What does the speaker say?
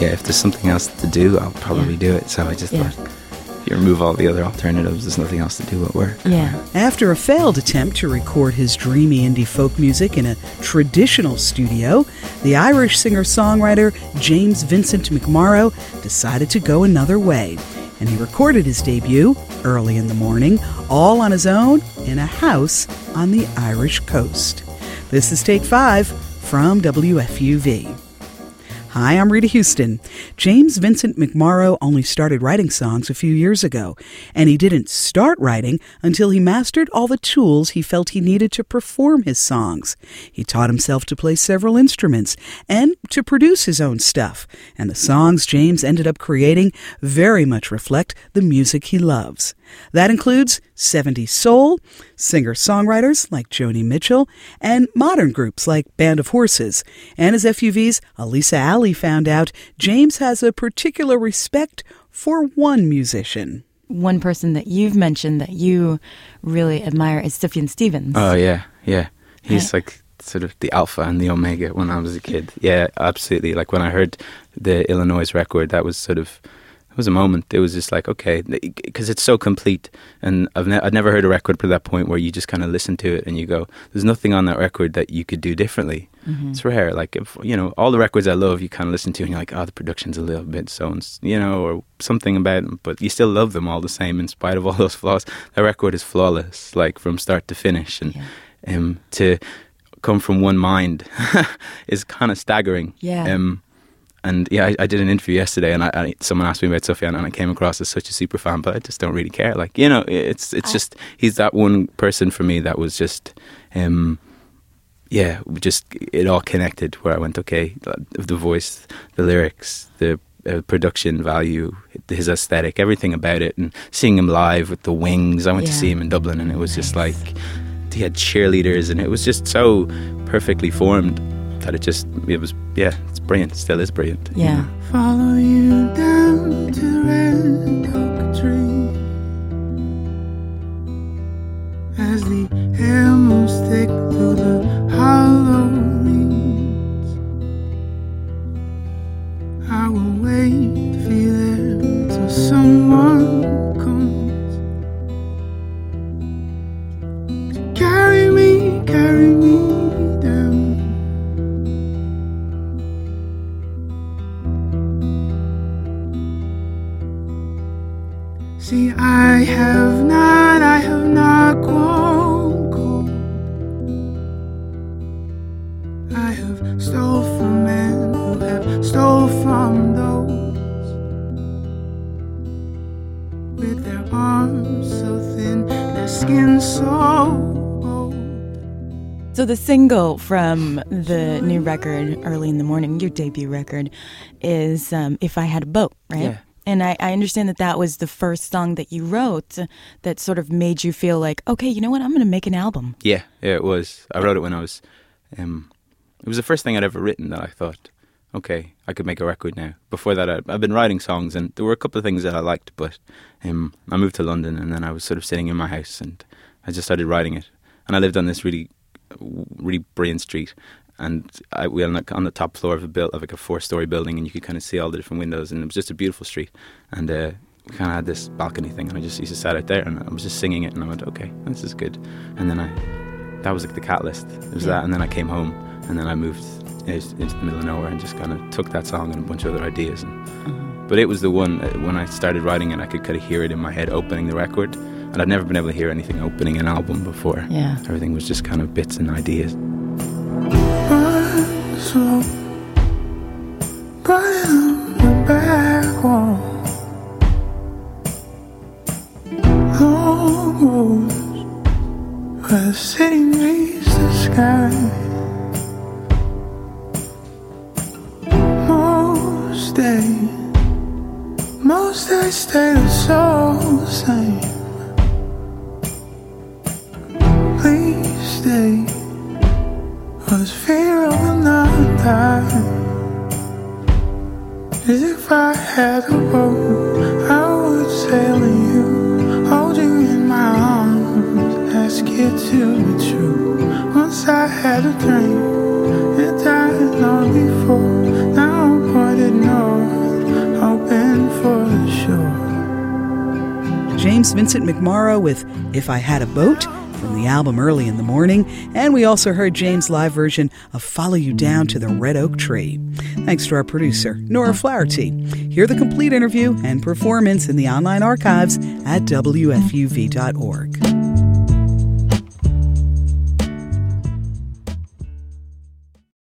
if there's something else to do, I'll probably do it. So I just thought, if you remove all the other alternatives, there's nothing else to do at work. Yeah. After a failed attempt to record his dreamy indie folk music in a traditional studio, the Irish singer-songwriter James Vincent McMorrow decided to go another way. And he recorded his debut early in the morning, all on his own, in a house on the Irish coast. This is Take 5 from WFUV. Hi, I'm Rita Houston. James Vincent McMorrow only started writing songs a few years ago, and he didn't start writing until he mastered all the tools he felt he needed to perform his songs. He taught himself to play several instruments and to produce his own stuff, and the songs James ended up creating very much reflect the music he loves. That includes 70s soul, singer-songwriters like Joni Mitchell, and modern groups like Band of Horses. And as FUV's Elisa Alley found out, James has a particular respect for one musician. One person that you've mentioned that you really admire is Sufjan Stevens. Oh, yeah. He's like sort of the alpha and the omega when I was a kid. Yeah, absolutely. Like when I heard the Illinois record, that was sort of... It was a moment. It was just like, okay, because it's so complete. And I'd never heard a record to that point where you just kind of listen to it and you go, there's nothing on that record that you could do differently. Mm-hmm. It's rare. Like, if, all the records I love, you kind of listen to and you're like, oh, the production's a little bit so, or something about them. But you still love them all the same in spite of all those flaws. That record is flawless, like from start to finish. And to come from one mind is kind of staggering. Yeah. And yeah, I did an interview yesterday, and someone asked me about Sufjan, and I came across as such a super fan, but I just don't really care. Like, it's just he's that one person for me that was just, just it all connected. Where I went, okay, the voice, the lyrics, the production value, his aesthetic, everything about it, and seeing him live with the Wings. I went to see him in Dublin, and it was just like he had cheerleaders, and it was just so perfectly formed. That it's brilliant. It still is brilliant. Yeah. Follow you down to Red Oak Tree as the air moves thick through the hollow reeds. I will wait for you there till someone comes to carry me down. See, I have not grown cold. I have stole from men who have stole from those with their arms so thin, their skin so old. So the single from the new record, Early in the Morning, your debut record, is If I Had a Boat, right? Yeah. And I understand that was the first song that you wrote that sort of made you feel like, okay, you know what, I'm going to make an album. Yeah, it was. I wrote it when I was... it was the first thing I'd ever written that I thought, okay, I could make a record now. Before that, I've been writing songs, and there were a couple of things that I liked, but I moved to London, and then I was sort of sitting in my house, and I just started writing it. And I lived on this really, really brilliant street, and we were on the top floor of like a 4-story building, and you could kind of see all the different windows, and it was just a beautiful street. And we kind of had this balcony thing, and I just used to sat out there, and I was just singing it, and I went, okay, this is good. And then that was like the catalyst. It was that, and then I came home, and then I moved into the middle of nowhere and just kind of took that song and a bunch of other ideas. But it was the one, when I started writing it, I could kind of hear it in my head opening the record, and I'd never been able to hear anything opening an album before. Yeah. Everything was just kind of bits and ideas. Slow, but on the back wall, long roads where the city meets the sky. Most days stay the same. Please stay, or this fear will not die. As if I had a boat, I would sail to you, hold you in my arms, ask you to be true. Once I had a dream, and I know before, now I didn't know. James Vincent McMorrow with If I Had a Boat from the album Early in the Morning, and we also heard James' live version of Follow You Down to the Red Oak Tree. Thanks to our producer, Nora Flaherty. Hear the complete interview and performance in the online archives at WFUV.org.